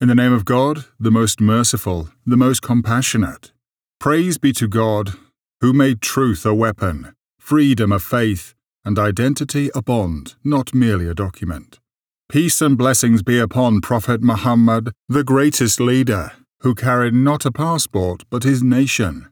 In the name of God, the most merciful, the most compassionate. Praise be to God, who made truth a weapon, freedom a faith, and identity a bond, not merely a document. Peace and blessings be upon Prophet Muhammad, the greatest leader, who carried not a passport but his nation.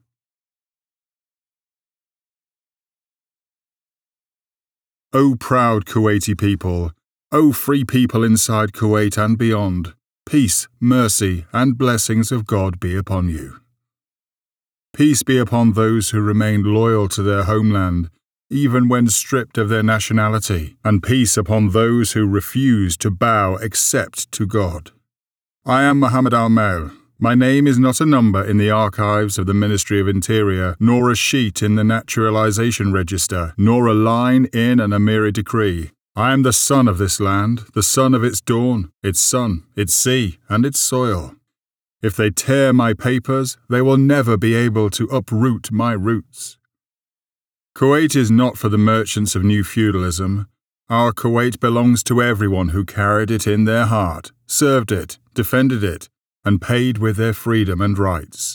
O proud Kuwaiti people, O free people inside Kuwait and beyond, peace, mercy, and blessings of God be upon you. Peace be upon those who remained loyal to their homeland, even when stripped of their nationality, and peace upon those who refuse to bow except to God. I am Mohammed Al-Mail. My name is not a number in the archives of the Ministry of Interior, nor a sheet in the Naturalization Register, nor a line in an Amiri decree. I am the son of this land, the son of its dawn, its sun, its sea, and its soil. If they tear my papers, they will never be able to uproot my roots. Kuwait is not for the merchants of new feudalism. Our Kuwait belongs to everyone who carried it in their heart, served it, defended it, and paid with their freedom and rights.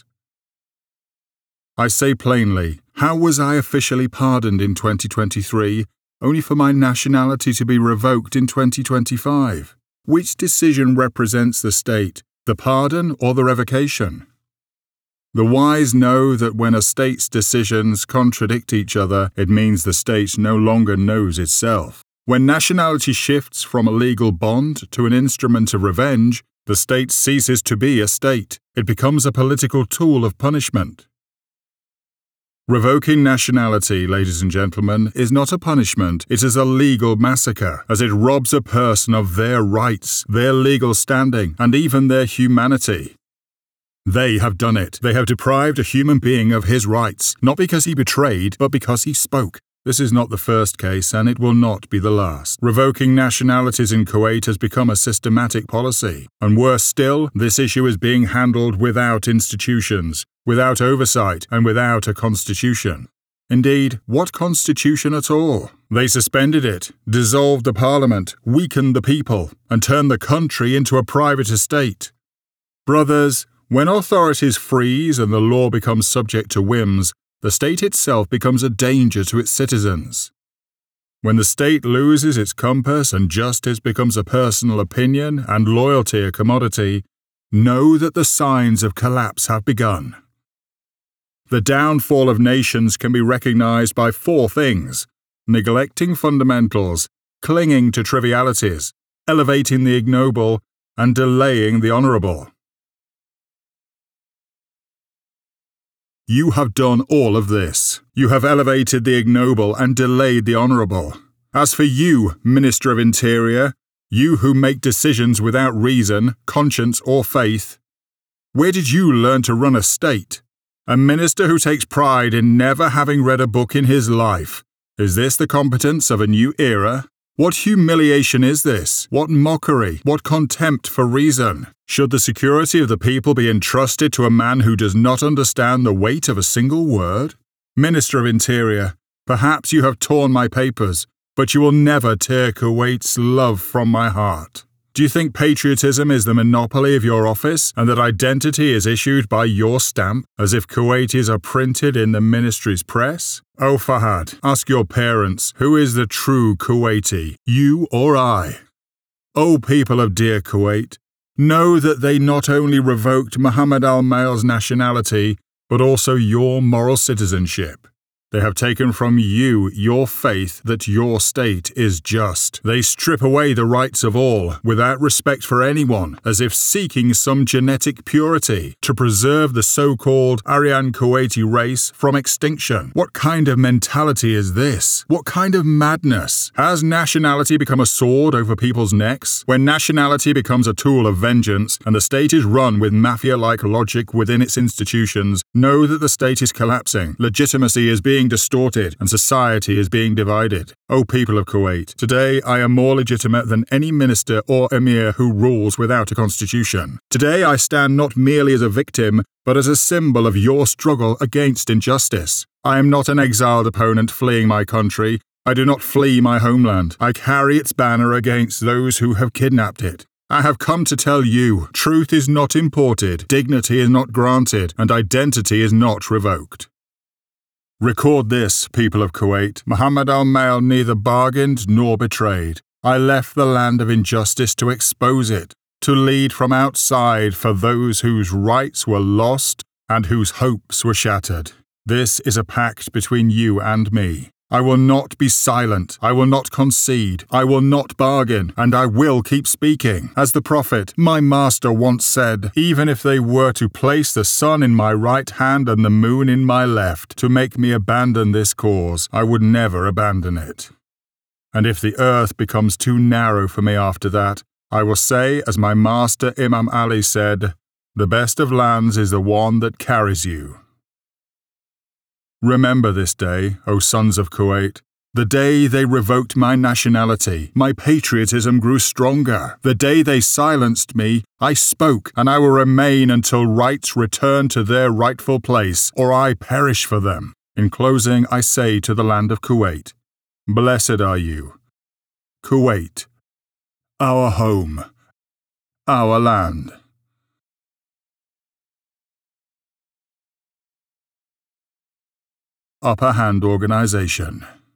I say plainly, how was I officially pardoned in 2023, only for my nationality to be revoked in 2025? Which decision represents the state, the pardon or the revocation? The wise know that when a state's decisions contradict each other, it means the state no longer knows itself. When nationality shifts from a legal bond to an instrument of revenge, the state ceases to be a state. It becomes a political tool of punishment. Revoking nationality, ladies and gentlemen, is not a punishment, it is a legal massacre, as it robs a person of their rights, their legal standing, and even their humanity. They have done it. They have deprived a human being of his rights, not because he betrayed, but because he spoke. This is not the first case, and it will not be the last. Revoking nationalities in Kuwait has become a systematic policy, and worse still, this issue is being handled without institutions, without oversight, and without a constitution. Indeed, what constitution at all? They suspended it, dissolved the parliament, weakened the people, and turned the country into a private estate. Brothers, when authorities freeze and the law becomes subject to whims, the state itself becomes a danger to its citizens. When the state loses its compass and justice becomes a personal opinion and loyalty a commodity, know that the signs of collapse have begun. The downfall of nations can be recognized by four things: neglecting fundamentals, clinging to trivialities, elevating the ignoble, and delaying the honorable. You have done all of this. You have elevated the ignoble and delayed the honorable. As for you, Minister of Interior, you who make decisions without reason, conscience, or faith, where did you learn to run a state? A minister who takes pride in never having read a book in his life. Is this the competence of a new era? What humiliation is this? What mockery? What contempt for reason? Should the security of the people be entrusted to a man who does not understand the weight of a single word? Minister of Interior, perhaps you have torn my papers, but you will never tear Kuwait's love from my heart. Do you think patriotism is the monopoly of your office and that identity is issued by your stamp, as if Kuwaitis are printed in the ministry's press? Oh Fahad, ask your parents, who is the true Kuwaiti, you or I? O people of dear Kuwait, know that they not only revoked Mohammed Al-Mail's nationality, but also your moral citizenship. They have taken from you your faith that your state is just. They strip away the rights of all, without respect for anyone, as if seeking some genetic purity to preserve the so-called Aryan Kuwaiti race from extinction. What kind of mentality is this? What kind of madness? Has nationality become a sword over people's necks? When nationality becomes a tool of vengeance, and the state is run with mafia-like logic within its institutions, know that the state is collapsing. Legitimacy is being distorted and society is being divided. O people of Kuwait, today I am more legitimate than any minister or emir who rules without a constitution. Today I stand not merely as a victim, but as a symbol of your struggle against injustice. I am not an exiled opponent fleeing my country. I do not flee my homeland. I carry its banner against those who have kidnapped it. I have come to tell you, truth is not imported, dignity is not granted, and identity is not revoked. Record this, people of Kuwait. Muhammad al-Mail neither bargained nor betrayed. I left the land of injustice to expose it, to lead from outside for those whose rights were lost and whose hopes were shattered. This is a pact between you and me. I will not be silent, I will not concede, I will not bargain, and I will keep speaking. As the Prophet, my master, once said, even if they were to place the sun in my right hand and the moon in my left to make me abandon this cause, I would never abandon it. And if the earth becomes too narrow for me after that, I will say, as my master Imam Ali said, the best of lands is the one that carries you. Remember this day, O sons of Kuwait, the day they revoked my nationality. My patriotism grew stronger. The day they silenced me, I spoke, and I will remain until rights return to their rightful place, or I perish for them. In closing, I say to the land of Kuwait, blessed are you, Kuwait, our home, our land. Upper Hand Organization.